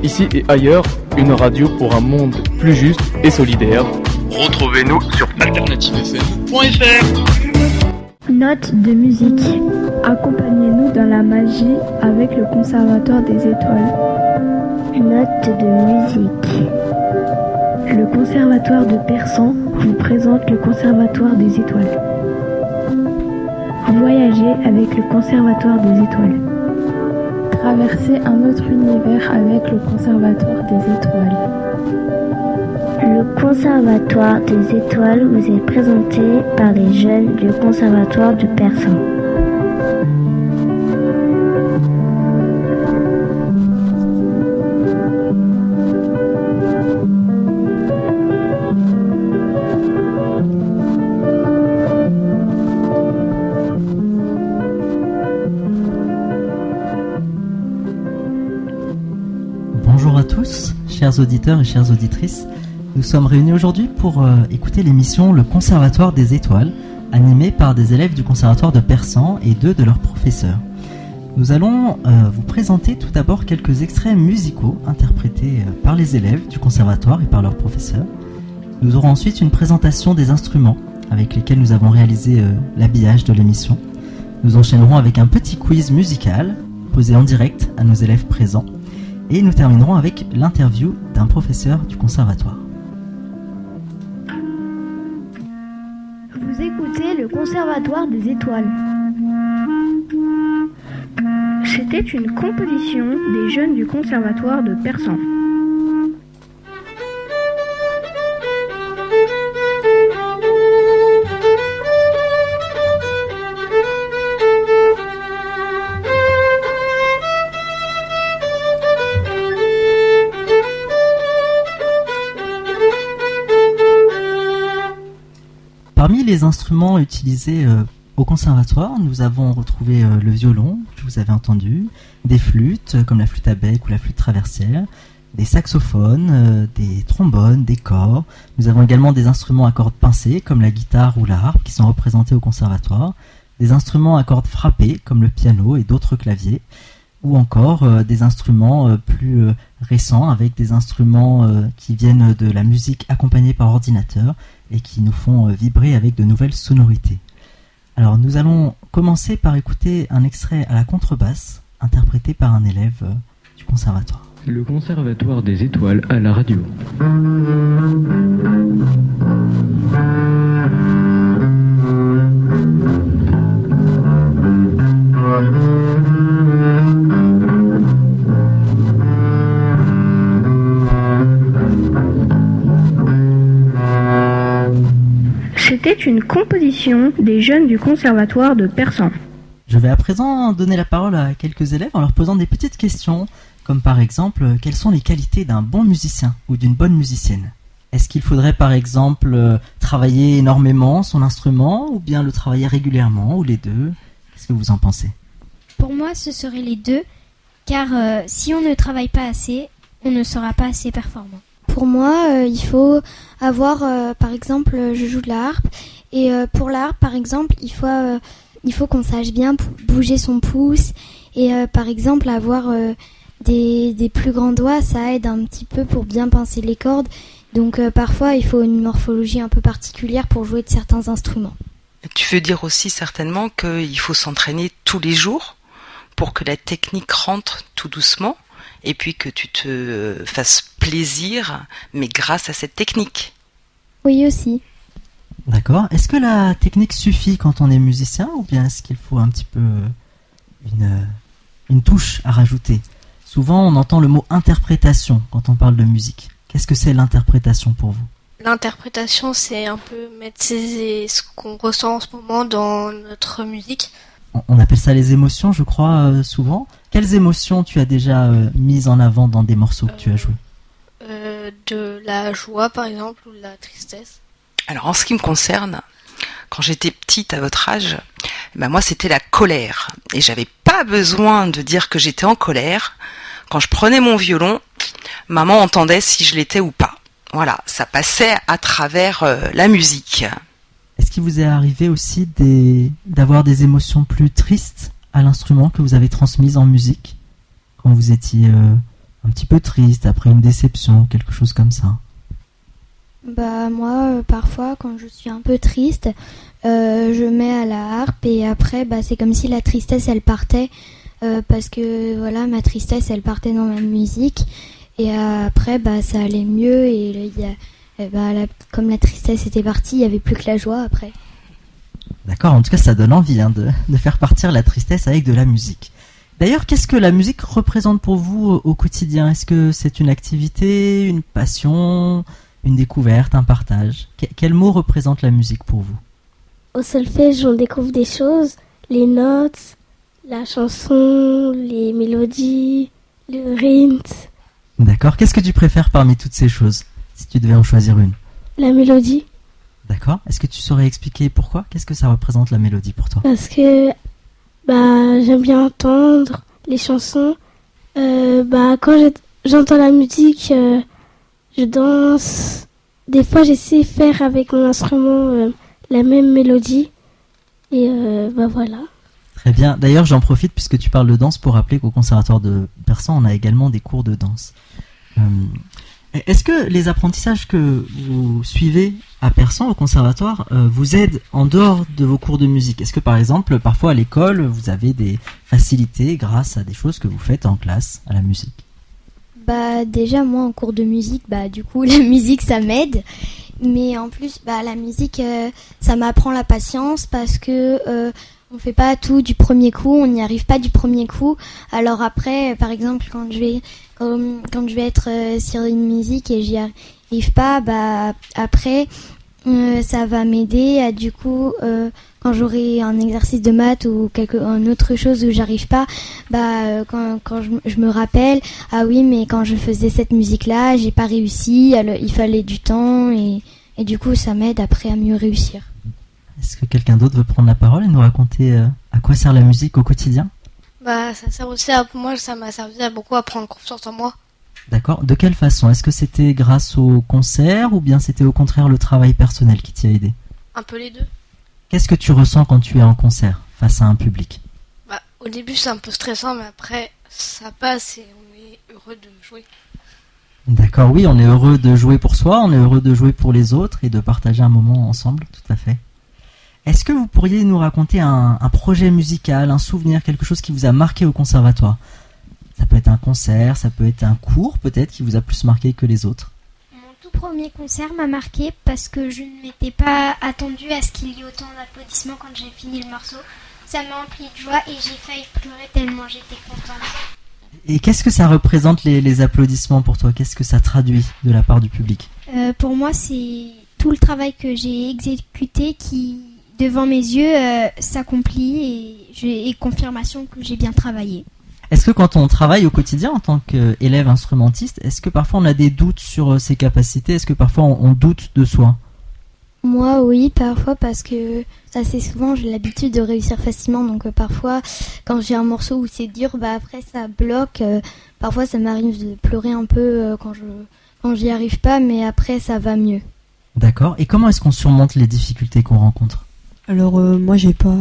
Ici et ailleurs, une radio pour un monde plus juste et solidaire. Retrouvez-nous sur alternativefm.fr. Notes de musique. Accompagnez-nous dans la magie avec le Conservatoire des Étoiles. Notes de musique. Le Conservatoire de Persan vous présente le Conservatoire des Étoiles. Voyagez avec le Conservatoire des Étoiles. Traversez un autre univers avec le Conservatoire des Étoiles. Le Conservatoire des Étoiles vous est présenté par les jeunes du Conservatoire de Persan. Bonjour à tous, chers auditeurs et chères auditrices. Nous sommes réunis aujourd'hui pour écouter l'émission Le Conservatoire des Étoiles, animée par des élèves du Conservatoire de Persan et deux de leurs professeurs. Nous allons vous présenter tout d'abord quelques extraits musicaux interprétés par les élèves du Conservatoire et par leurs professeurs. Nous aurons ensuite une présentation des instruments avec lesquels nous avons réalisé l'habillage de l'émission. Nous enchaînerons avec un petit quiz musical posé en direct à nos élèves présents. Et nous terminerons avec l'interview d'un professeur du conservatoire. Vous écoutez le Conservatoire des Étoiles. C'était une composition des jeunes du Conservatoire de Persan. Parmi les instruments utilisés au conservatoire, nous avons retrouvé le violon, que vous avez entendu, des flûtes comme la flûte à bec ou la flûte traversière, des saxophones, des trombones, des cors. Nous avons également des instruments à cordes pincées comme la guitare ou la harpe qui sont représentés au conservatoire, des instruments à cordes frappées comme le piano et d'autres claviers, ou encore des instruments plus récents avec des instruments qui viennent de la musique accompagnée par ordinateur et qui nous font vibrer avec de nouvelles sonorités. Alors nous allons commencer par écouter un extrait à la contrebasse interprété par un élève du conservatoire. Le Conservatoire des Étoiles à la radio. C'était une composition des jeunes du Conservatoire de Persan. Je vais à présent donner la parole à quelques élèves en leur posant des petites questions, comme par exemple, quelles sont les qualités d'un bon musicien ou d'une bonne musicienne ? Est-ce qu'il faudrait par exemple travailler énormément son instrument ou bien le travailler régulièrement ou les deux ? Qu'est-ce que vous en pensez ? Pour moi, ce serait les deux, car si on ne travaille pas assez, on ne sera pas assez performant. Pour moi, il faut avoir, par exemple, je joue de la harpe, et pour la harpe, par exemple, il faut qu'on sache bien bouger son pouce, et par exemple, avoir des plus grands doigts, ça aide un petit peu pour bien pincer les cordes, donc parfois, il faut une morphologie un peu particulière pour jouer de certains instruments. Tu veux dire aussi certainement qu'il faut s'entraîner tous les jours pour que la technique rentre tout doucement et puis que tu te fasses plaisir, mais grâce à cette technique. Oui, aussi. D'accord. Est-ce que la technique suffit quand on est musicien ou bien est-ce qu'il faut un petit peu une touche à rajouter ? Souvent, on entend le mot interprétation quand on parle de musique. Qu'est-ce que c'est l'interprétation pour vous ? L'interprétation, c'est un peu mettre ce qu'on ressent en ce moment dans notre musique. On appelle ça les émotions, je crois, souvent. Quelles émotions tu as déjà mises en avant dans des morceaux que tu as joués ? De la joie, par exemple, ou de la tristesse. Alors, en ce qui me concerne, quand j'étais petite à votre âge, moi, c'était la colère. Et j'avais pas besoin de dire que j'étais en colère. Quand je prenais mon violon, maman entendait si je l'étais ou pas. Voilà, ça passait à travers la musique. Est-ce qu'il vous est arrivé aussi d'avoir des émotions plus tristes à l'instrument que vous avez transmises en musique quand vous étiez un petit peu triste, après une déception, quelque chose comme ça? Bah moi, parfois, quand je suis un peu triste, je mets à la harpe et après, bah c'est comme si la tristesse, elle partait, parce que voilà, ma tristesse, elle partait dans ma musique et après, bah ça allait mieux et comme la tristesse était partie, il n'y avait plus que la joie après. D'accord, en tout cas ça donne envie de faire partir la tristesse avec de la musique. D'ailleurs, qu'est-ce que la musique représente pour vous au quotidien? Est-ce que c'est une activité, une passion, une découverte, un partage? Quel mot représente la musique pour vous? Au solfège, on découvre des choses, les notes, la chanson, les mélodies, le rythme. D'accord, qu'est-ce que tu préfères parmi toutes ces choses, si tu devais en choisir une? La mélodie. D'accord, est-ce que tu saurais expliquer pourquoi? Qu'est-ce que ça représente la mélodie pour toi? Parce que j'aime bien entendre les chansons. Quand j'entends la musique, je danse. Des fois, j'essaie de faire avec mon instrument la même mélodie. Et voilà. Très bien. D'ailleurs, j'en profite puisque tu parles de danse pour rappeler qu'au Conservatoire de Persan, on a également des cours de danse. Est-ce que les apprentissages que vous suivez à Persan, au Conservatoire, vous aident en dehors de vos cours de musique? Est-ce que par exemple, parfois à l'école, vous avez des facilités grâce à des choses que vous faites en classe à la musique? Bah déjà moi en cours de musique, du coup la musique ça m'aide, mais en plus la musique ça m'apprend la patience parce que on fait pas tout du premier coup, on n'y arrive pas du premier coup. Alors après par exemple quand je vais être sur une musique et j'y arrive pas, après ça va m'aider à du coup quand j'aurai un exercice de maths ou une autre chose où j'arrive pas, quand je me rappelle, ah oui mais quand je faisais cette musique là j'ai pas réussi, alors il fallait du temps et du coup ça m'aide après à mieux réussir. Est-ce que quelqu'un d'autre veut prendre la parole et nous raconter à quoi sert la musique au quotidien? Ça sert aussi moi ça m'a servi à beaucoup à prendre confiance en moi. D'accord, de quelle façon? Est-ce que c'était grâce au concert ou bien c'était au contraire le travail personnel qui t'y a aidé? Un peu les deux. Qu'est-ce que tu ressens quand tu es en concert face à un public? Au début c'est un peu stressant mais après ça passe et on est heureux de jouer. D'accord, oui, on est heureux de jouer pour soi, on est heureux de jouer pour les autres et de partager un moment ensemble, tout à fait. Est-ce que vous pourriez nous raconter un projet musical, un souvenir, quelque chose qui vous a marqué au conservatoire? Ça peut être un concert, ça peut être un cours peut-être qui vous a plus marqué que les autres. Mon tout premier concert m'a marqué parce que je ne m'étais pas attendue à ce qu'il y ait autant d'applaudissements quand j'ai fini le morceau. Ça m'a empli de joie et j'ai failli pleurer tellement j'étais contente. Et qu'est-ce que ça représente les applaudissements pour toi? Qu'est-ce que ça traduit de la part du public? Pour moi, c'est tout le travail que j'ai exécuté qui, devant mes yeux, s'accomplit et j'ai confirmation que j'ai bien travaillé. Est-ce que quand on travaille au quotidien en tant qu'élève instrumentiste, est-ce que parfois on a des doutes sur ses capacités? Est-ce que parfois on doute de soi? Moi oui, parfois parce que assez souvent j'ai l'habitude de réussir facilement, donc parfois quand j'ai un morceau où c'est dur, après ça bloque, parfois ça m'arrive de pleurer un peu quand j'y arrive pas, mais après ça va mieux. D'accord, et comment est-ce qu'on surmonte les difficultés qu'on rencontre? Alors moi j'ai pas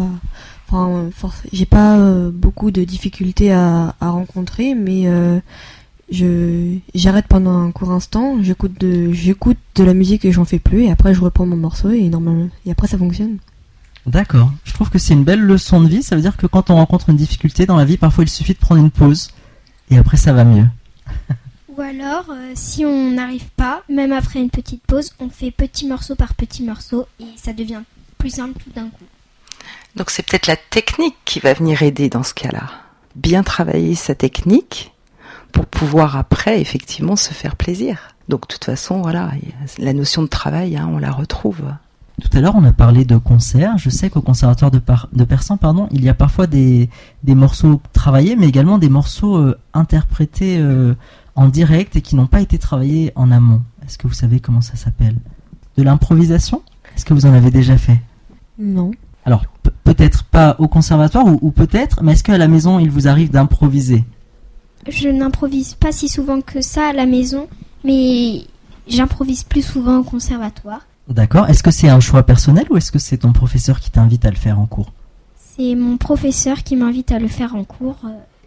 beaucoup de difficultés à rencontrer, mais j'arrête pendant un court instant, j'écoute de la musique et j'en fais plus, et après je reprends mon morceau et normalement après ça fonctionne. D'accord, je trouve que c'est une belle leçon de vie. Ça veut dire que quand on rencontre une difficulté dans la vie, parfois il suffit de prendre une pause et après ça va mieux. Ou alors, si on n'arrive pas, même après une petite pause, on fait petit morceau par petit morceau et ça devient plus simple tout d'un coup. Donc c'est peut-être la technique qui va venir aider dans ce cas-là. Bien travailler sa technique pour pouvoir après effectivement se faire plaisir. Donc de toute façon, voilà, la notion de travail, on la retrouve. Tout à l'heure, on a parlé de concerts. Je sais qu'au Conservatoire de Persan, il y a parfois des morceaux travaillés, mais également des morceaux interprétés en direct et qui n'ont pas été travaillés en amont. Est-ce que vous savez comment ça s'appelle? De l'improvisation? Est-ce que vous en avez déjà fait? Non. Alors, peut-être pas au conservatoire ou peut-être, mais est-ce qu'à la maison, il vous arrive d'improviser? Je n'improvise pas si souvent que ça à la maison, mais j'improvise plus souvent au conservatoire. D'accord. Est-ce que c'est un choix personnel ou est-ce que c'est ton professeur qui t'invite à le faire en cours? C'est mon professeur qui m'invite à le faire en cours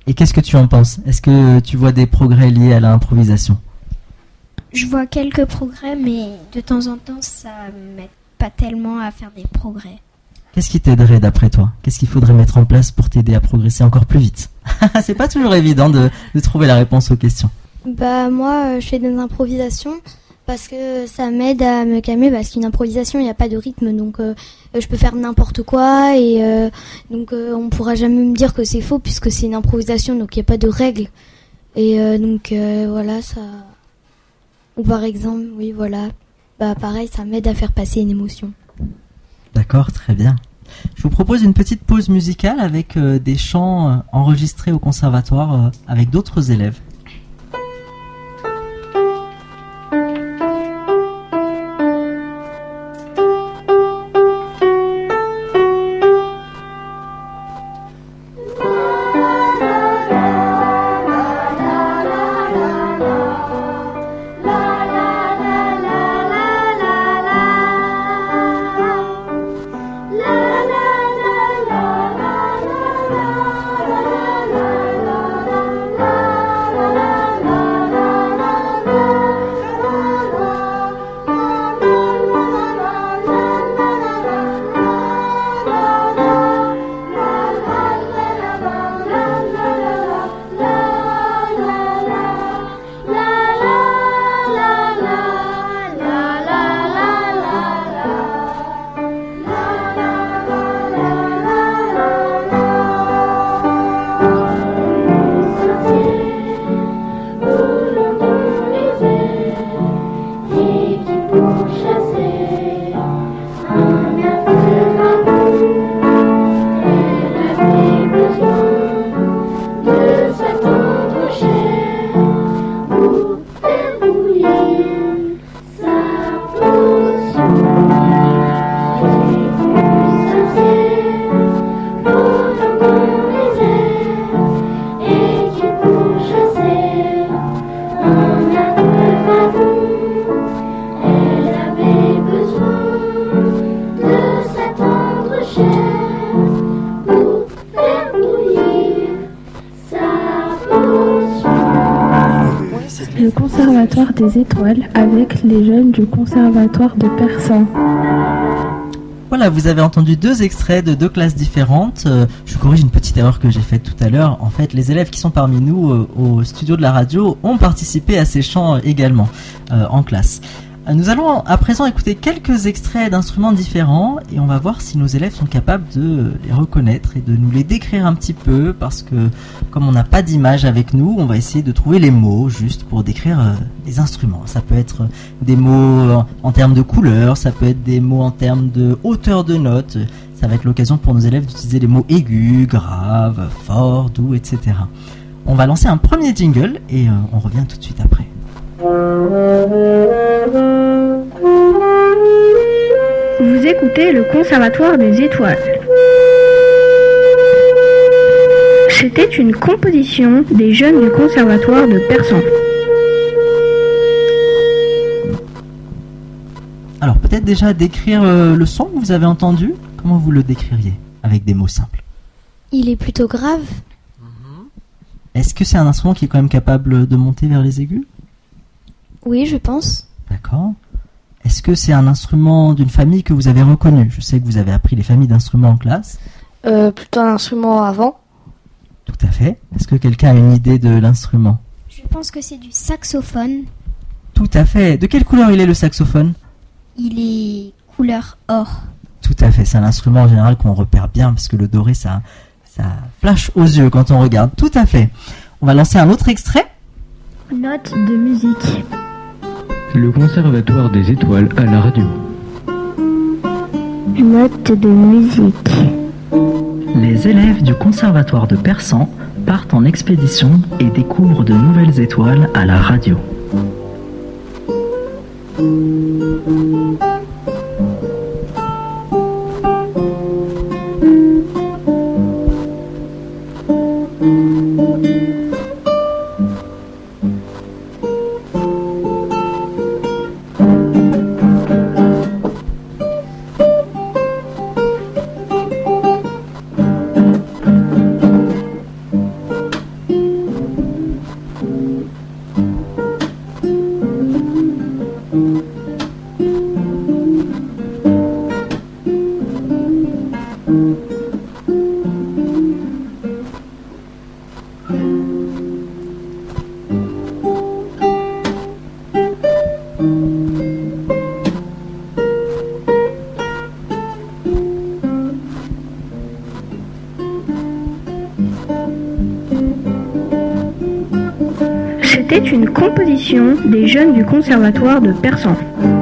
Et qu'est-ce que tu en penses? Est-ce que tu vois des progrès liés à l'improvisation? Je vois quelques progrès, mais de temps en temps, ça m'aide pas tellement à faire des progrès. Qu'est-ce qui t'aiderait d'après toi? Qu'est-ce qu'il faudrait mettre en place pour t'aider à progresser encore plus vite? C'est pas toujours évident de trouver la réponse aux questions. Bah moi, je fais des improvisations parce que ça m'aide à me calmer, parce qu'une improvisation, il n'y a pas de rythme, donc je peux faire n'importe quoi, et donc on pourra jamais me dire que c'est faux puisque c'est une improvisation, donc il n'y a pas de règles. Et donc voilà, ça... Ou par exemple, oui voilà, bah pareil, ça m'aide à faire passer une émotion. D'accord, très bien. Je vous propose une petite pause musicale avec des chants enregistrés au conservatoire avec d'autres élèves. Le Conservatoire des Étoiles avec les jeunes du Conservatoire de Persan. Voilà, vous avez entendu 2 extraits de 2 classes différentes. Je corrige une petite erreur que j'ai faite tout à l'heure. En fait, les élèves qui sont parmi nous au studio de la radio ont participé à ces chants également en classe. Nous allons à présent écouter quelques extraits d'instruments différents et on va voir si nos élèves sont capables de les reconnaître et de nous les décrire un petit peu, parce que comme on n'a pas d'image avec nous, on va essayer de trouver les mots juste pour décrire les instruments. Ça peut être des mots en termes de couleur, ça peut être des mots en termes de hauteur de notes. Ça va être l'occasion pour nos élèves d'utiliser les mots aigus, graves, forts, doux, etc. On va lancer un premier jingle et on revient tout de suite après. Vous écoutez le Conservatoire des Étoiles. C'était une composition des jeunes du Conservatoire de Persan. Alors peut-être déjà décrire le son que vous avez entendu. Comment vous le décririez avec des mots simples? Il est plutôt grave. Est-ce que c'est un instrument qui est quand même capable de monter vers les aigus? Oui, je pense. D'accord. Est-ce que c'est un instrument d'une famille que vous avez reconnu? Je sais que vous avez appris les familles d'instruments en classe. Plutôt un instrument avant. Tout à fait. Est-ce que quelqu'un a une idée de l'instrument? Je pense que c'est du saxophone. Tout à fait. De quelle couleur il est le saxophone? Il est couleur or. Tout à fait. C'est un instrument en général qu'on repère bien parce que le doré, ça flash aux yeux quand on regarde. Tout à fait. On va lancer un autre extrait. Note de musique. Le Conservatoire des Étoiles à la radio. Note de musique. Les élèves du Conservatoire de Persan partent en expédition et découvrent de nouvelles étoiles à la radio. était une composition des jeunes du conservatoire de Persan.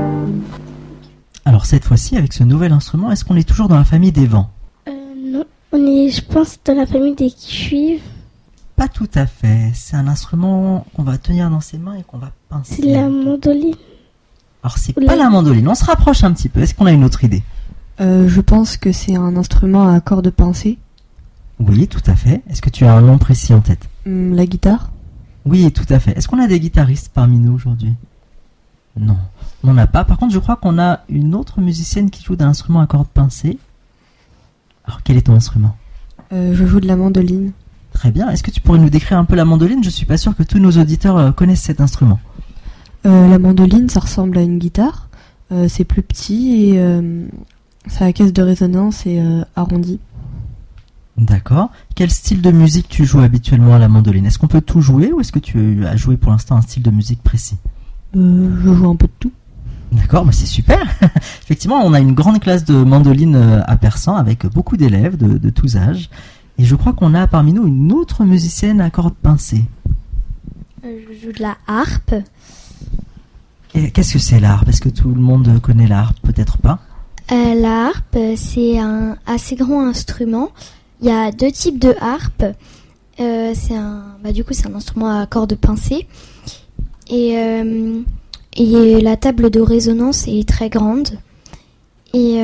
Alors cette fois-ci, avec ce nouvel instrument, est-ce qu'on est toujours dans la famille des vents ? Non, on est, je pense, dans la famille des cuivres. Pas tout à fait. C'est un instrument qu'on va tenir dans ses mains et qu'on va pincer. C'est la mandoline. Alors c'est pas la mandoline, on se rapproche un petit peu. Est-ce qu'on a une autre idée ? Je pense que c'est un instrument à cordes pincées. Oui, tout à fait. Est-ce que tu as un nom précis en tête ? La guitare ? Oui, tout à fait. Est-ce qu'on a des guitaristes parmi nous aujourd'hui ? Non, on n'en a pas. Par contre, je crois qu'on a une autre musicienne qui joue d'un instrument à cordes pincées. Alors, quel est ton instrument ? Je joue de la mandoline. Très bien. Est-ce que tu pourrais nous décrire un peu la mandoline ? Je suis pas sûr que tous nos auditeurs connaissent cet instrument. La mandoline, ça ressemble à une guitare. C'est plus petit et sa caisse de résonance est arrondie. D'accord. Quel style de musique tu joues habituellement à la mandoline ? Est-ce qu'on peut tout jouer ou est-ce que tu as joué pour l'instant un style de musique précis ? Je joue un peu de tout. D'accord, c'est super. Effectivement, on a une grande classe de mandoline à Persan avec beaucoup d'élèves de tous âges. Et je crois qu'on a parmi nous une autre musicienne à cordes pincées. Je joue de la harpe. Qu'est-ce que c'est la harpe ? Est-ce que tout le monde connaît la harpe ? Peut-être pas. La harpe, c'est un assez grand instrument. Il y a 2 types de harpe. C'est un instrument à cordes pincées. Et la table de résonance est très grande. Et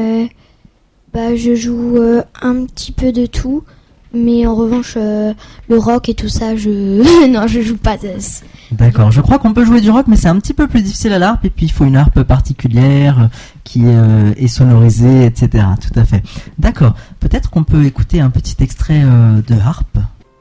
je joue un petit peu de tout. Mais en revanche, le rock et tout ça, non, je joue pas. D'accord, je crois qu'on peut jouer du rock, mais c'est un petit peu plus difficile à la harpe. Et puis il faut une harpe particulière qui est sonorisée, etc. Tout à fait. D'accord, peut-être qu'on peut écouter un petit extrait de harpe.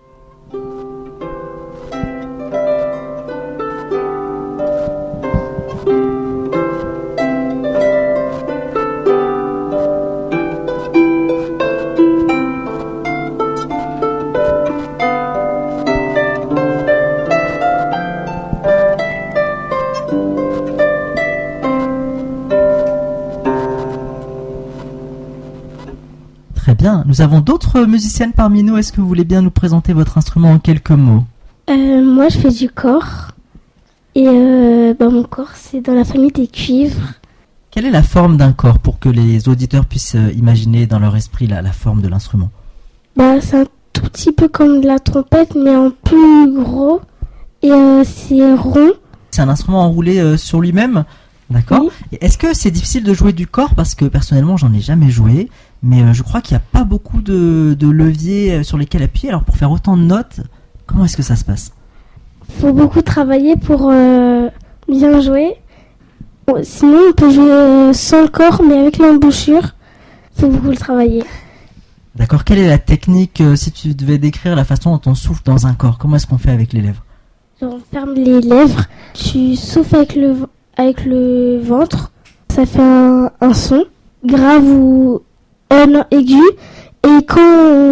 Très bien. Nous avons d'autres musiciennes parmi nous. Est-ce que vous voulez bien nous présenter votre instrument en quelques mots ? Moi, je fais du cor. Et mon cor, c'est dans la famille des cuivres. Quelle est la forme d'un cor pour que les auditeurs puissent imaginer dans leur esprit la forme de l'instrument ? C'est un tout petit peu comme de la trompette, mais en plus gros. Et c'est rond. C'est un instrument enroulé sur lui-même ? D'accord. Oui. Et est-ce que c'est difficile de jouer du cor ? Parce que personnellement, j'en ai jamais joué. Mais je crois qu'il n'y a pas beaucoup de leviers sur lesquels appuyer. Alors pour faire autant de notes, comment est-ce que ça se passe ? Faut beaucoup travailler pour bien jouer. Sinon, on peut jouer sans le corps, mais avec l'embouchure. Faut beaucoup le travailler. D'accord. Quelle est la technique, si tu devais décrire la façon dont on souffle dans un cor ? Comment est-ce qu'on fait avec les lèvres ? On ferme les lèvres, tu souffles avec le ventre. Ça fait un son grave ou aigu, et quand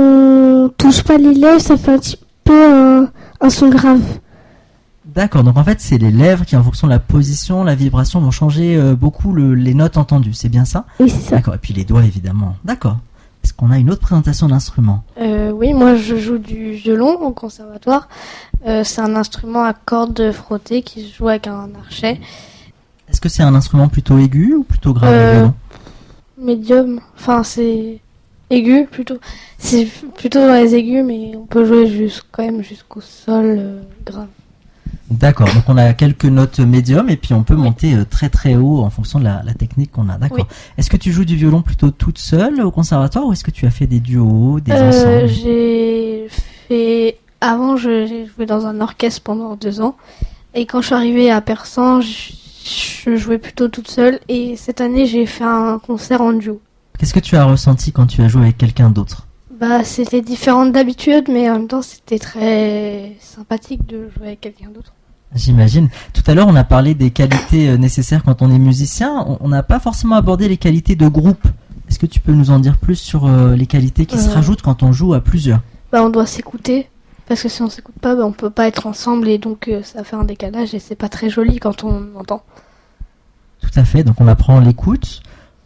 on touche pas les lèvres, ça fait un petit peu un son grave. D'accord, donc en fait c'est les lèvres qui en fonction de la position, la vibration vont changer beaucoup les notes entendues, c'est bien ça ? Oui, c'est ça. D'accord, et puis les doigts évidemment. D'accord. Est-ce qu'on a une autre présentation d'instrument ? Oui, moi je joue du violon au conservatoire. C'est un instrument à cordes frottées qui se joue avec un archet. Est-ce que c'est un instrument plutôt aigu ou plutôt grave le violon ? Médium, enfin c'est aigu plutôt. C'est plutôt dans les aigus, mais on peut jouer quand même jusqu'au sol grave. D'accord, donc on a quelques notes médium et puis on peut monter très très haut en fonction de la technique qu'on a. D'accord. Oui. Est-ce que tu joues du violon plutôt toute seule au conservatoire ou est-ce que tu as fait des duos, des ensembles ? Avant j'ai joué dans un orchestre pendant 2 ans et quand je suis arrivée à Persan, je jouais plutôt toute seule et cette année j'ai fait un concert en duo. Qu'est-ce que tu as ressenti quand tu as joué avec quelqu'un d'autre ? C'était différent d'habitude, mais en même temps c'était très sympathique de jouer avec quelqu'un d'autre. J'imagine. Tout à l'heure on a parlé des qualités nécessaires quand on est musicien. On n'a pas forcément abordé les qualités de groupe. Est-ce que tu peux nous en dire plus sur les qualités qui se rajoutent quand on joue à plusieurs ? On doit s'écouter. Parce que si on s'écoute pas, on peut pas être ensemble et donc ça fait un décalage et c'est pas très joli quand on entend. Tout à fait, donc on apprend l'écoute,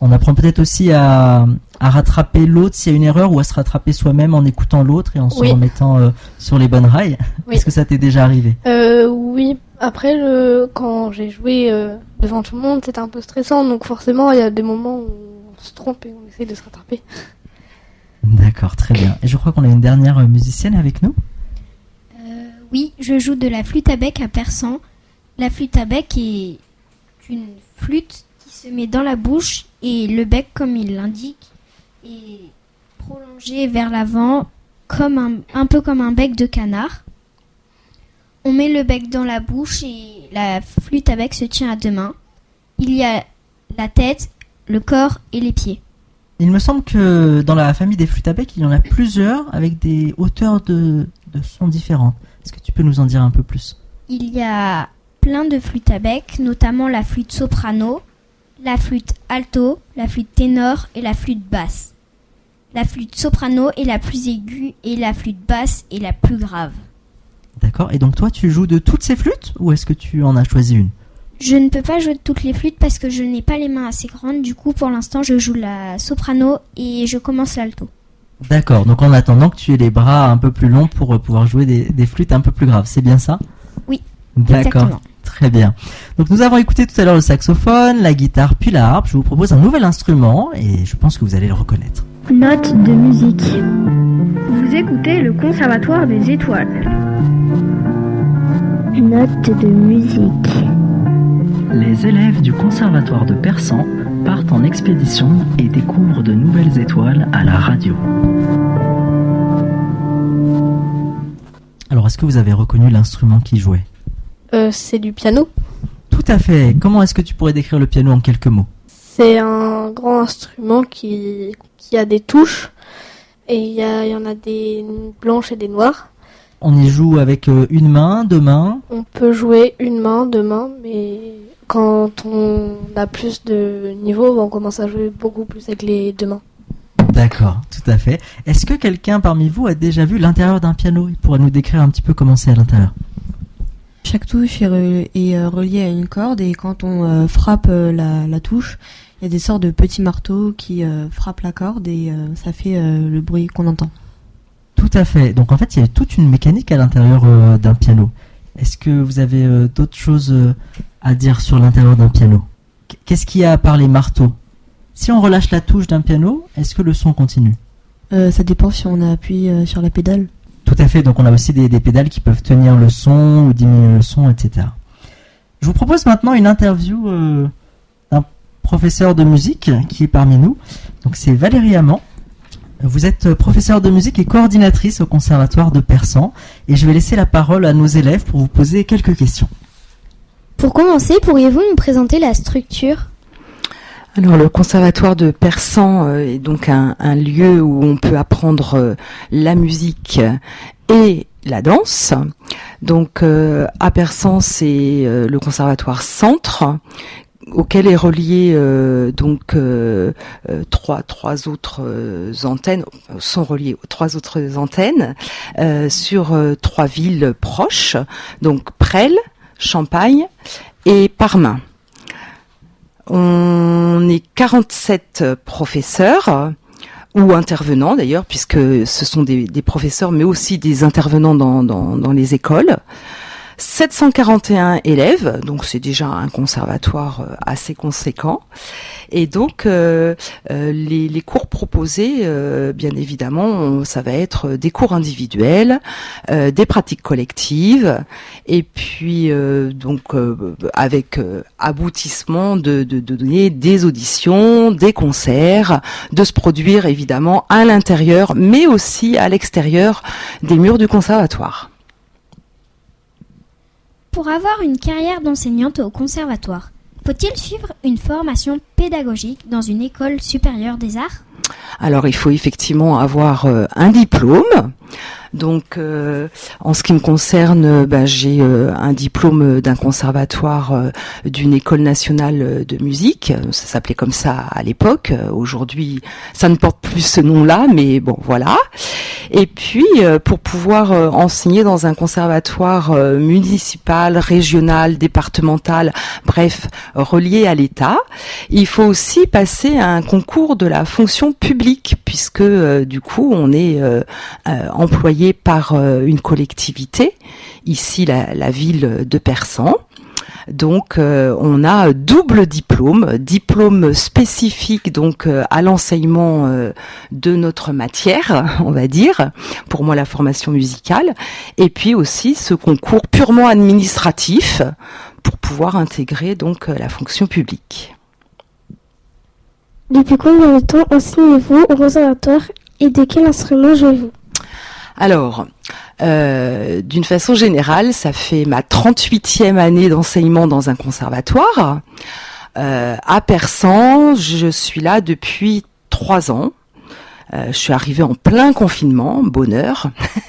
On apprend peut-être aussi à rattraper l'autre s'il y a une erreur ou à se rattraper soi-même en écoutant l'autre et en se remettant sur les bonnes rails. Oui. Est-ce que ça t'est déjà arrivé ? Oui. Après, quand j'ai joué devant tout le monde, c'était un peu stressant. Donc forcément, il y a des moments où on se trompe et on essaie de se rattraper. D'accord, très bien. Et je crois qu'on a une dernière musicienne avec nous. Oui, je joue de la flûte à bec à persan. La flûte à bec est une flûte qui se met dans la bouche et le bec, comme il l'indique, est prolongé vers l'avant comme un peu comme un bec de canard. On met le bec dans la bouche et la flûte à bec se tient à deux mains. Il y a la tête, le corps et les pieds. Il me semble que dans la famille des flûtes à bec, il y en a plusieurs avec des hauteurs de sons différentes. Est-ce que tu peux nous en dire un peu plus ? Il y a plein de flûtes à bec, notamment la flûte soprano, la flûte alto, la flûte ténor et la flûte basse. La flûte soprano est la plus aiguë et la flûte basse est la plus grave. D'accord, et donc toi tu joues de toutes ces flûtes ou est-ce que tu en as choisi une ? Je ne peux pas jouer de toutes les flûtes parce que je n'ai pas les mains assez grandes, du coup pour l'instant je joue la soprano et je commence l'alto. D'accord, donc en attendant que tu aies les bras un peu plus longs pour pouvoir jouer des flûtes un peu plus graves, c'est bien ça ? Oui, d'accord, exactement. Très bien. Donc nous avons écouté tout à l'heure le saxophone, la guitare puis la harpe. Je vous propose un nouvel instrument et je pense que vous allez le reconnaître. Notes de musique. Vous écoutez le Conservatoire des étoiles. Notes de musique. Les élèves du Conservatoire de Persan partent en expédition et découvrent de nouvelles étoiles à la radio. Alors, est-ce que vous avez reconnu l'instrument qui jouait ? C'est du piano. Tout à fait. Comment est-ce que tu pourrais décrire le piano en quelques mots ? C'est un grand instrument qui a des touches et il y en a des blanches et des noires. On y joue avec une main, deux mains ? On peut jouer une main, deux mains, mais quand on a plus de niveau, on commence à jouer beaucoup plus avec les deux mains. D'accord, tout à fait. Est-ce que quelqu'un parmi vous a déjà vu l'intérieur d'un piano ? Il pourrait nous décrire un petit peu comment c'est à l'intérieur. Chaque touche est reliée à une corde et quand on frappe la touche, il y a des sortes de petits marteaux qui frappent la corde et ça fait le bruit qu'on entend. Tout à fait. Donc en fait, il y a toute une mécanique à l'intérieur d'un piano. Est-ce que vous avez d'autres choses à dire sur l'intérieur d'un piano ? Qu'est-ce qu'il y a à part les marteaux ? Si on relâche la touche d'un piano, est-ce que le son continue ? Ça dépend si on appuie sur la pédale. Tout à fait, donc on a aussi des pédales qui peuvent tenir le son ou diminuer le son, etc. Je vous propose maintenant une interview d'un professeur de musique qui est parmi nous. Donc c'est Valérie Amand. Vous êtes professeure de musique et coordinatrice au Conservatoire de Persan et je vais laisser la parole à nos élèves pour vous poser quelques questions. Pour commencer, pourriez-vous nous présenter la structure ? Alors le Conservatoire de Persan est donc un lieu où on peut apprendre la musique et la danse. Donc à Persan, c'est le Conservatoire Centre auquel est relié trois autres antennes sont reliées aux trois autres antennes sur trois villes proches, donc Presles, Champagne et Parmain. On est 47 professeurs ou intervenants d'ailleurs, puisque ce sont des professeurs mais aussi des intervenants dans les écoles. 741 élèves, donc c'est déjà un conservatoire assez conséquent. Et donc les cours proposés, bien évidemment, ça va être des cours individuels, des pratiques collectives, et puis avec aboutissement de donner des auditions, des concerts, de se produire évidemment à l'intérieur, mais aussi à l'extérieur des murs du conservatoire. Pour avoir une carrière d'enseignante au conservatoire, faut-il suivre une formation pédagogique dans une école supérieure des arts ? Alors il faut effectivement avoir un diplôme, Donc, en ce qui me concerne, j'ai un diplôme d'un conservatoire d'une école nationale de musique. Ça s'appelait comme ça à l'époque. Aujourd'hui, ça ne porte plus ce nom-là, mais bon, voilà. Et puis, pour pouvoir enseigner dans un conservatoire municipal, régional, départemental, bref, relié à l'État, il faut aussi passer à un concours de la fonction publique, puisque du coup, on est employé par une collectivité, ici la ville de Persan. Donc on a double diplôme spécifique donc à l'enseignement de notre matière, on va dire, pour moi la formation musicale, et puis aussi ce concours purement administratif pour pouvoir intégrer donc la fonction publique. Depuis combien de temps enseignez-vous au conservatoire et de quel instrument jouez-vous ? Alors, d'une façon générale, ça fait ma 38e année d'enseignement dans un conservatoire. À Persan, je suis là depuis 3 ans. Je suis arrivée en plein confinement, bonheur.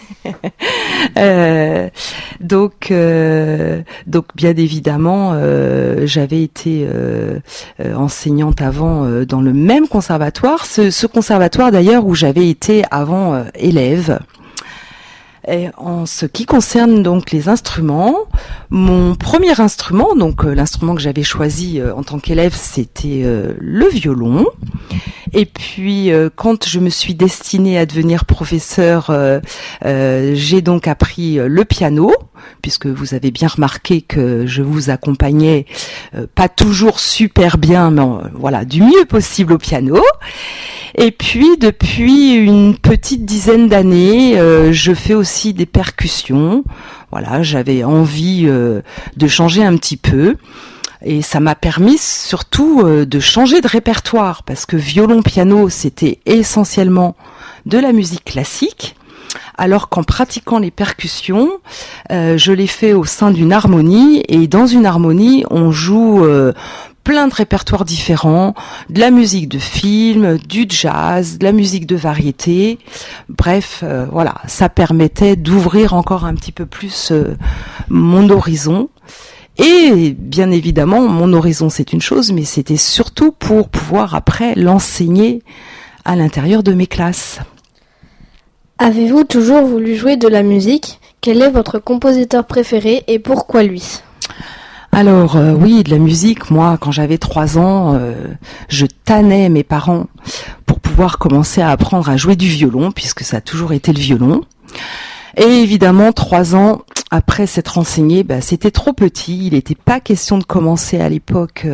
Donc bien évidemment, j'avais été enseignante avant dans le même conservatoire, ce conservatoire d'ailleurs où j'avais été avant élève. Et en ce qui concerne donc les instruments, mon premier instrument, donc l'instrument que j'avais choisi en tant qu'élève, c'était le violon. Et puis quand je me suis destinée à devenir professeur, j'ai donc appris le piano, puisque vous avez bien remarqué que je vous accompagnais pas toujours super bien, mais voilà, du mieux possible au piano. Et puis depuis une petite dizaine d'années, je fais aussi des percussions. Voilà, j'avais envie de changer un petit peu. Et ça m'a permis surtout de changer de répertoire, parce que violon-piano, c'était essentiellement de la musique classique, alors qu'en pratiquant les percussions, je l'ai fait au sein d'une harmonie, et dans une harmonie, on joue plein de répertoires différents, de la musique de film, du jazz, de la musique de variété. Bref, voilà, ça permettait d'ouvrir encore un petit peu plus mon horizon. Et bien évidemment, mon horizon c'est une chose, mais c'était surtout pour pouvoir après l'enseigner à l'intérieur de mes classes. Avez-vous toujours voulu jouer de la musique ? Quel est votre compositeur préféré et pourquoi lui ? Alors oui, de la musique, moi quand j'avais 3 ans, je tannais mes parents pour pouvoir commencer à apprendre à jouer du violon, puisque ça a toujours été le violon. Et évidemment, 3 ans après s'être enseigné, c'était trop petit. Il n'était pas question de commencer à l'époque,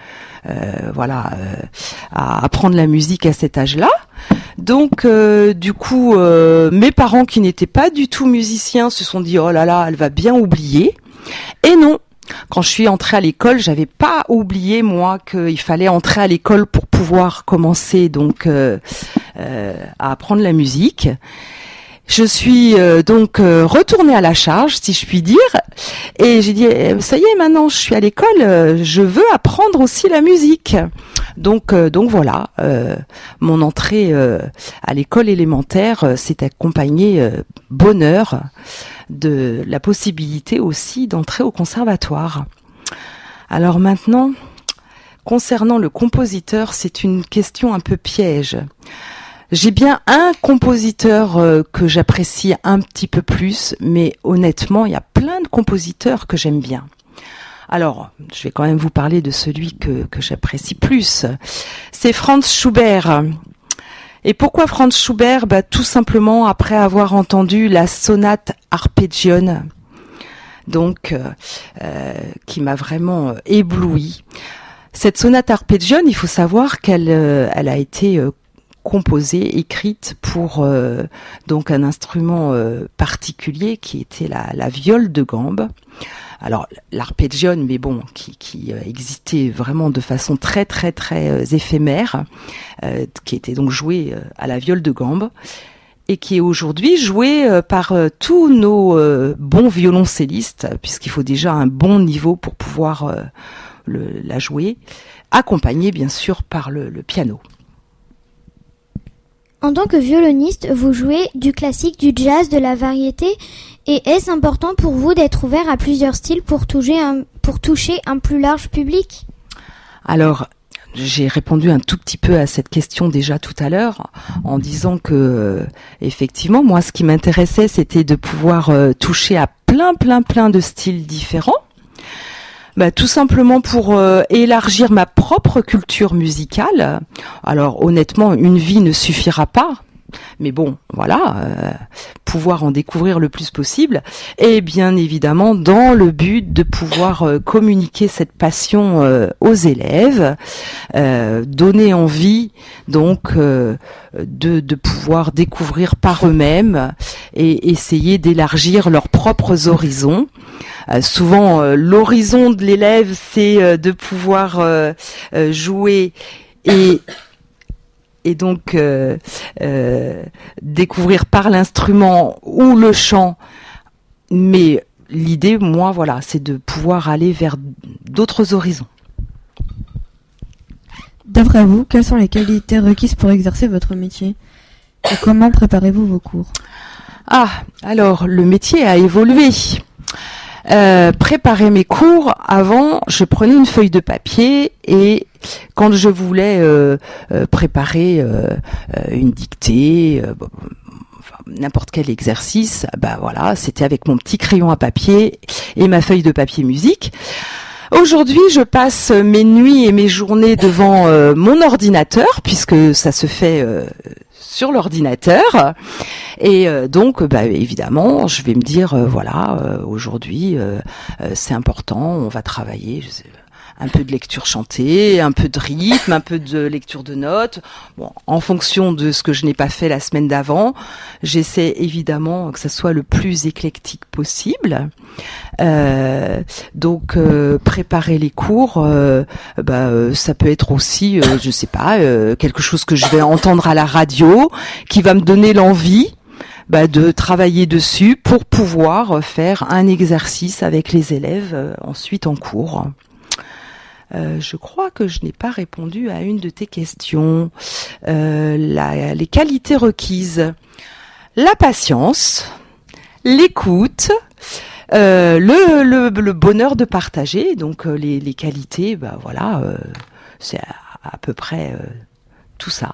à apprendre la musique à cet âge-là. Donc, du coup, mes parents qui n'étaient pas du tout musiciens se sont dit, oh là là, elle va bien oublier. Et non. Quand je suis entrée à l'école, j'avais pas oublié moi qu'il fallait entrer à l'école pour pouvoir commencer donc à apprendre la musique. Je suis donc retournée à la charge, si je puis dire, et j'ai dit ça y est, maintenant je suis à l'école, je veux apprendre aussi la musique. Donc voilà, mon entrée à l'école élémentaire s'est accompagnée bonheur de la possibilité aussi d'entrer au conservatoire. Alors maintenant, concernant le compositeur, c'est une question un peu piège. J'ai bien un compositeur que j'apprécie un petit peu plus, mais honnêtement, il y a plein de compositeurs que j'aime bien. Alors, je vais quand même vous parler de celui que j'apprécie plus. C'est Franz Schubert. Et pourquoi Franz Schubert ? Tout simplement après avoir entendu la sonate Arpeggione, donc qui m'a vraiment ébloui. Cette sonate Arpeggione, il faut savoir qu'elle a été composée, écrite pour donc un instrument particulier qui était la viole de gambe. Alors l'arpeggione, mais bon, qui existait vraiment de façon très très très éphémère, qui était donc joué à la viole de gambe et qui est aujourd'hui joué par tous nos bons violoncellistes, puisqu'il faut déjà un bon niveau pour pouvoir la jouer, accompagné bien sûr par le piano. En tant que violoniste, vous jouez du classique, du jazz, de la variété. Et est-ce important pour vous d'être ouvert à plusieurs styles pour toucher un plus large public ? Alors, j'ai répondu un tout petit peu à cette question déjà tout à l'heure en disant que effectivement, moi, ce qui m'intéressait, c'était de pouvoir toucher à plein de styles différents. Tout simplement pour élargir ma propre culture musicale. Alors honnêtement, une vie ne suffira pas. Mais bon, voilà, pouvoir en découvrir le plus possible, et bien évidemment dans le but de pouvoir communiquer cette passion aux élèves, donner envie donc de pouvoir découvrir par eux-mêmes et essayer d'élargir leurs propres horizons. Souvent, l'horizon de l'élève, c'est de pouvoir jouer et donc découvrir par l'instrument ou le chant. Mais l'idée, moi, voilà, c'est de pouvoir aller vers d'autres horizons. D'après vous, quelles sont les qualités requises pour exercer votre métier ? Et comment préparez-vous vos cours ? Alors, le métier a évolué. Préparer mes cours, avant, je prenais une feuille de papier et quand je voulais préparer une dictée, n'importe quel exercice, voilà, c'était avec mon petit crayon à papier et ma feuille de papier musique. Aujourd'hui, je passe mes nuits et mes journées devant mon ordinateur, puisque ça se fait sur l'ordinateur. Et donc, évidemment, je vais me dire, aujourd'hui, c'est important, on va travailler, un peu de lecture chantée, un peu de rythme, un peu de lecture de notes. Bon, en fonction de ce que je n'ai pas fait la semaine d'avant, j'essaie évidemment que ça soit le plus éclectique possible. Donc préparer les cours, ça peut être aussi, quelque chose que je vais entendre à la radio, qui va me donner l'envie de travailler dessus pour pouvoir faire un exercice avec les élèves ensuite en cours. Je crois que je n'ai pas répondu à une de tes questions. Les qualités requises. La patience, l'écoute, le bonheur de partager. Donc les qualités, c'est à peu près tout ça.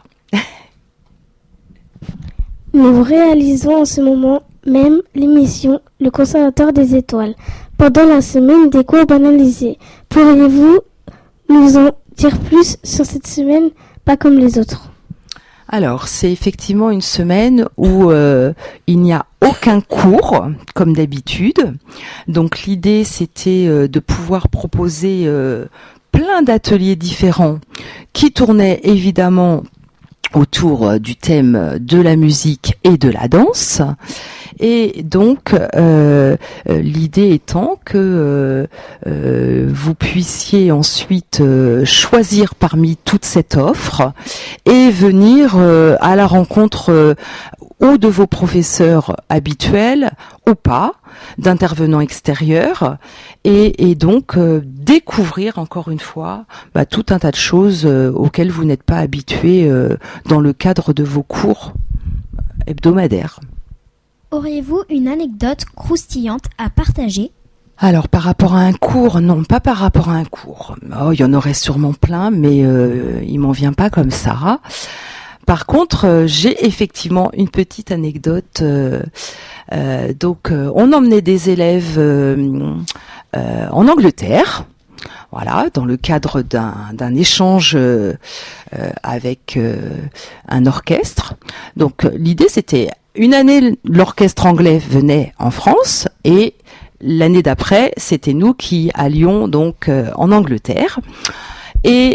Nous réalisons en ce moment même l'émission Le Conservatoire des Étoiles. Pendant la semaine des cours banalisés, pourriez-vous nous en dire plus sur cette semaine, pas comme les autres? Alors, c'est effectivement une semaine où il n'y a aucun cours, comme d'habitude. Donc, l'idée, c'était de pouvoir proposer plein d'ateliers différents qui tournaient évidemment autour du thème de la musique et de la danse. Et donc, l'idée étant que vous puissiez ensuite choisir parmi toute cette offre et venir à la rencontre ou de vos professeurs habituels ou pas, d'intervenants extérieurs, et donc découvrir encore une fois tout un tas de choses auxquelles vous n'êtes pas habitués dans le cadre de vos cours hebdomadaires. Auriez-vous une anecdote croustillante à partager ? Alors, par rapport à un cours, non, pas par rapport à un cours. Oh, il y en aurait sûrement plein, mais il m'en vient pas comme ça. Par contre, j'ai effectivement une petite anecdote. Donc, on emmenait des élèves en Angleterre, voilà, dans le cadre d'un échange avec un orchestre. Donc, l'idée, c'était une année, l'orchestre anglais venait en France et l'année d'après, c'était nous qui allions donc en Angleterre. Et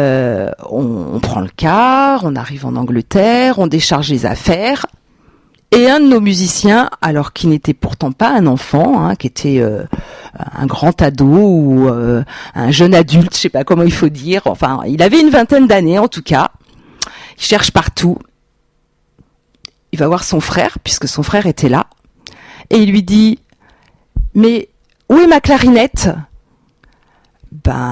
on prend le car, on arrive en Angleterre, on décharge les affaires. Et un de nos musiciens, alors qui n'était pourtant pas un enfant, qui était un grand ado ou un jeune adulte, je sais pas comment il faut dire, enfin, il avait une vingtaine d'années en tout cas. Il cherche partout. Il va voir son frère, puisque son frère était là, et il lui dit « Mais où est ma clarinette ?»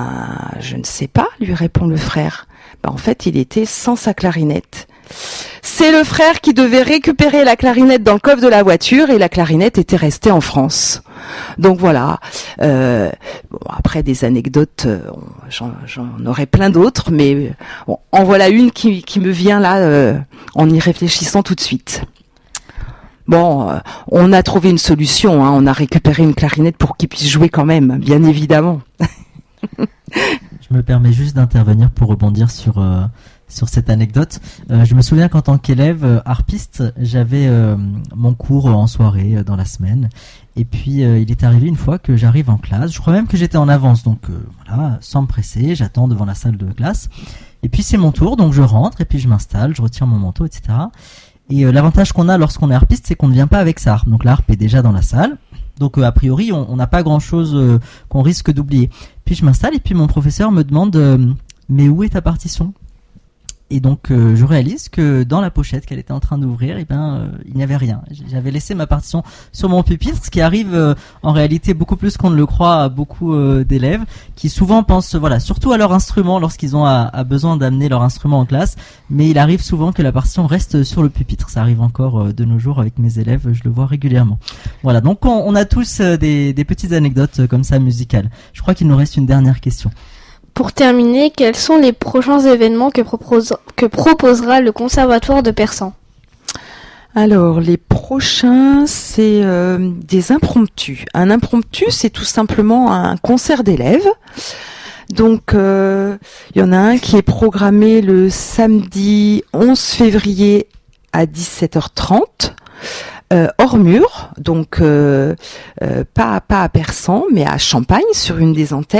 Je ne sais pas, lui répond le frère. En fait, il était sans sa clarinette. c'est le frère qui devait récupérer la clarinette dans le coffre de la voiture et la clarinette était restée en France. Donc voilà. Après des anecdotes, j'en aurais plein d'autres, mais en voilà une qui me vient là en y réfléchissant tout de suite. Bon, on a trouvé une solution, hein, on a récupéré une clarinette pour qu'il puisse jouer quand même, bien évidemment. Je me permets juste d'intervenir pour rebondir sur cette anecdote. Je me souviens qu'en tant qu'élève harpiste, j'avais mon cours en soirée dans la semaine. Et puis il est arrivé une fois que j'arrive en classe. Je crois même que j'étais en avance, donc voilà, sans me presser, j'attends devant la salle de classe. Et puis c'est mon tour, donc je rentre et puis je m'installe, je retire mon manteau, etc. Et l'avantage qu'on a lorsqu'on est harpiste, c'est qu'on ne vient pas avec sa harpe. Donc la harpe est déjà dans la salle. Donc a priori, on n'a pas grand-chose qu'on risque d'oublier. Puis je m'installe et puis mon professeur me demande mais où est ta partition ? Et donc je réalise que dans la pochette qu'elle était en train d'ouvrir, il n'y avait rien. J'avais laissé ma partition sur mon pupitre, ce qui arrive en réalité beaucoup plus qu'on ne le croit à beaucoup d'élèves qui souvent pensent surtout à leur instrument lorsqu'ils ont à besoin d'amener leur instrument en classe, mais il arrive souvent que la partition reste sur le pupitre. Ça arrive encore de nos jours avec mes élèves, je le vois régulièrement. Voilà, donc on a tous des petites anecdotes comme ça musicales. Je crois qu'il nous reste une dernière question. Pour terminer, quels sont les prochains événements que proposera le Conservatoire de Persan ? Alors, les prochains, c'est des impromptus. Un impromptu, c'est tout simplement un concert d'élèves. Donc, il y en a un qui est programmé le samedi 11 février à 17h30. Hors mur, donc pas à Persan, mais à Champagne, sur une des antennes.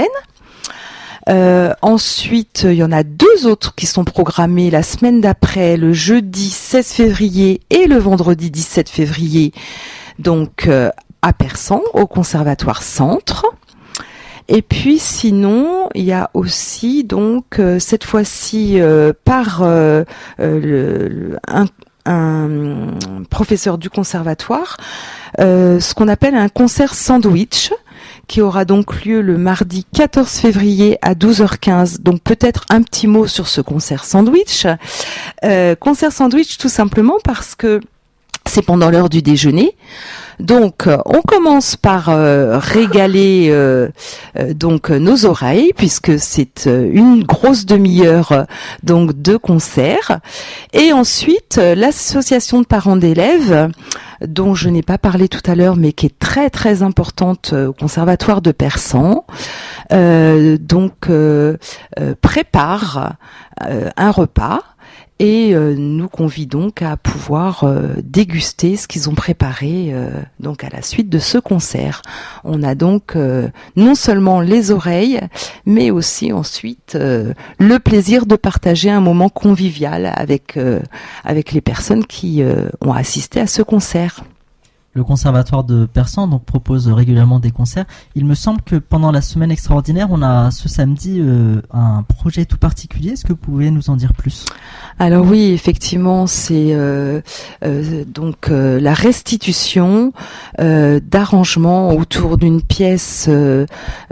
Ensuite, il y en a 2 autres qui sont programmés la semaine d'après, le jeudi 16 février et le vendredi 17 février, donc à Persan, au Conservatoire Centre. Et puis sinon, il y a aussi donc cette fois-ci par un professeur du conservatoire, ce qu'on appelle un concert sandwich, qui aura donc lieu le mardi 14 février à 12h15. Donc peut-être un petit mot sur ce concert sandwich. Concert sandwich tout simplement parce que c'est pendant l'heure du déjeuner. Donc on commence par régaler donc nos oreilles puisque c'est une grosse demi-heure donc de concert, et ensuite l'association de parents d'élèves dont je n'ai pas parlé tout à l'heure mais qui est très très importante au Conservatoire de Persan prépare un repas et nous convie donc à pouvoir déguster ce qu'ils ont préparé donc à la suite de ce concert. On a donc non seulement les oreilles, mais aussi ensuite le plaisir de partager un moment convivial avec les personnes qui ont assisté à ce concert. Le Conservatoire de Persan donc propose régulièrement des concerts. Il me semble que pendant la semaine extraordinaire, on a ce samedi un projet tout particulier. Est-ce que vous pouvez nous en dire plus ? Alors oui, effectivement, c'est la restitution d'arrangements autour d'une pièce de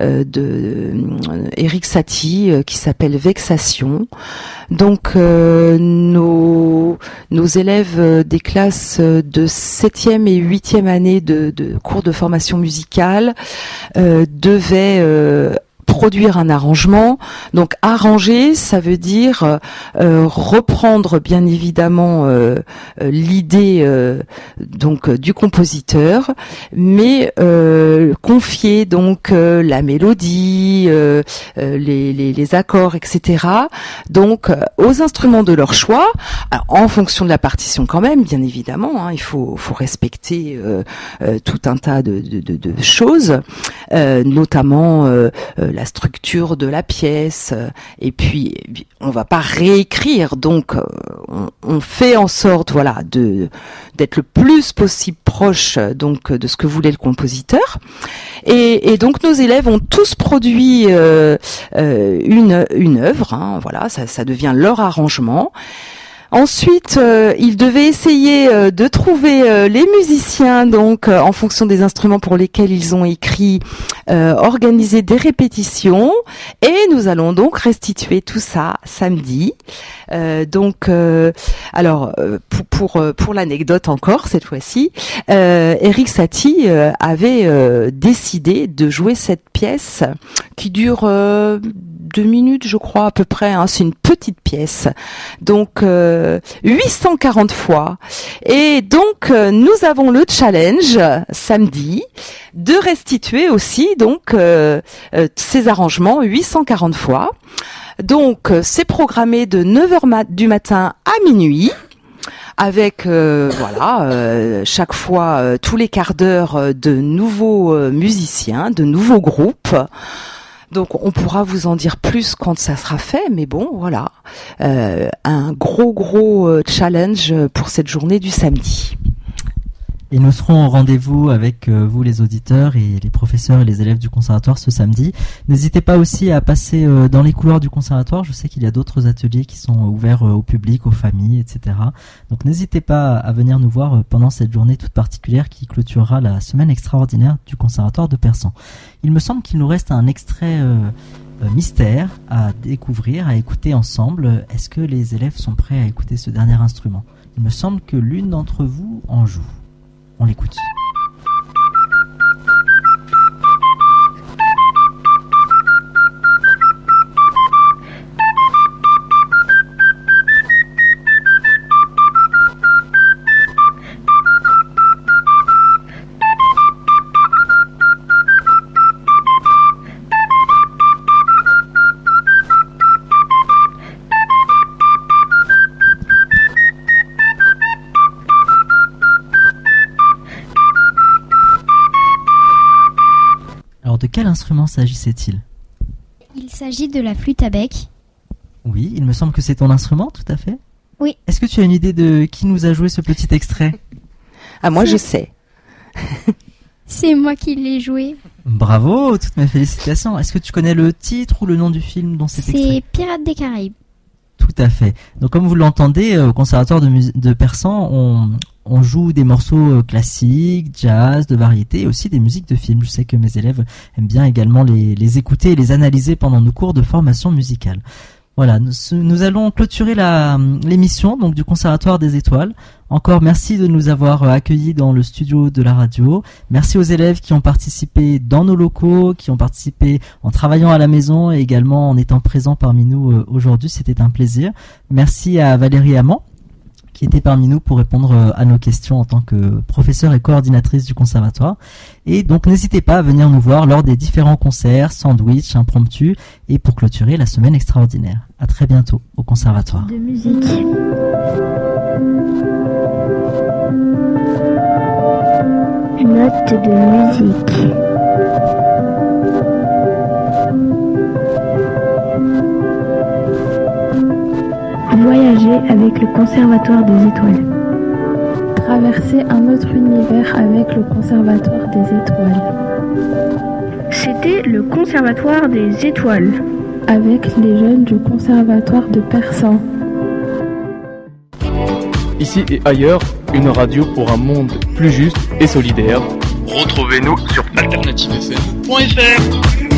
Éric Satie qui s'appelle Vexation. Donc nos élèves des classes de 7e et 8e année de cours de formation musicale devaient produire un arrangement. Donc arranger, ça veut dire reprendre bien évidemment l'idée donc du compositeur, mais confier donc la mélodie, les accords, etc. donc aux instruments de leur choix, alors, en fonction de la partition quand même, bien évidemment. Il faut respecter tout un tas de choses, notamment la structure de la pièce, et puis on va pas réécrire, donc on fait en sorte d'être le plus possible proche donc de ce que voulait le compositeur, et donc nos élèves ont tous produit une œuvre, ça devient leur arrangement. Ensuite, il devait essayer de trouver les musiciens, donc en fonction des instruments pour lesquels ils ont écrit, organiser des répétitions, et nous allons donc restituer tout ça samedi. Pour l'anecdote encore cette fois-ci, Eric Satie avait décidé de jouer cette pièce qui dure 2 minutes, je crois à peu près. Hein, c'est une petite pièce, donc 840 fois. Et donc nous avons le challenge samedi de restituer aussi donc ces arrangements 840 fois. Donc c'est programmé de 9h du matin à minuit. Avec chaque fois tous les quarts d'heure de nouveaux musiciens, de nouveaux groupes. Donc on pourra vous en dire plus quand ça sera fait, mais bon voilà, un gros challenge pour cette journée du samedi. Et nous serons au rendez-vous avec vous les auditeurs et les professeurs et les élèves du conservatoire ce samedi. N'hésitez pas aussi à passer dans les couloirs du conservatoire. Je sais qu'il y a d'autres ateliers qui sont ouverts au public, aux familles, etc. Donc n'hésitez pas à venir nous voir pendant cette journée toute particulière qui clôturera la semaine extraordinaire du conservatoire de Persan. Il me semble qu'il nous reste un extrait mystère à découvrir, à écouter ensemble. Est-ce que les élèves sont prêts à écouter ce dernier instrument ? Il me semble que l'une d'entre vous en joue. On l'écoute. De quel instrument s'agissait-il ? Il s'agit de la flûte à bec. Oui, il me semble que c'est ton instrument, tout à fait. Oui. Est-ce que tu as une idée de qui nous a joué ce petit extrait ? Ah, moi je sais. C'est moi qui l'ai joué. Bravo, toutes mes félicitations. Est-ce que tu connais le titre ou le nom du film dont c'est extrait ? C'est Pirates des Caraïbes. Tout à fait. Donc comme vous l'entendez, au Conservatoire de Persan, on joue des morceaux classiques, jazz, de variété et aussi des musiques de films. Je sais que mes élèves aiment bien également les écouter et les analyser pendant nos cours de formation musicale. Voilà, nous allons clôturer l'émission donc du Conservatoire des Étoiles. Encore merci de nous avoir accueillis dans le studio de la radio. Merci aux élèves qui ont participé dans nos locaux, qui ont participé en travaillant à la maison et également en étant présents parmi nous aujourd'hui. C'était un plaisir. Merci à Valérie Amand qui était parmi nous pour répondre à nos questions en tant que professeure et coordinatrice du conservatoire. Et donc n'hésitez pas à venir nous voir lors des différents concerts, sandwich, impromptus et pour clôturer la semaine extraordinaire. À très bientôt au conservatoire. De musique. Note de musique. Voyager avec le Conservatoire des Étoiles. Traverser un autre univers avec le Conservatoire des Étoiles. C'était le Conservatoire des Étoiles. Avec les jeunes du Conservatoire de Persan. Ici et ailleurs, une radio pour un monde plus juste et solidaire. Retrouvez-nous sur alternativefm.fr.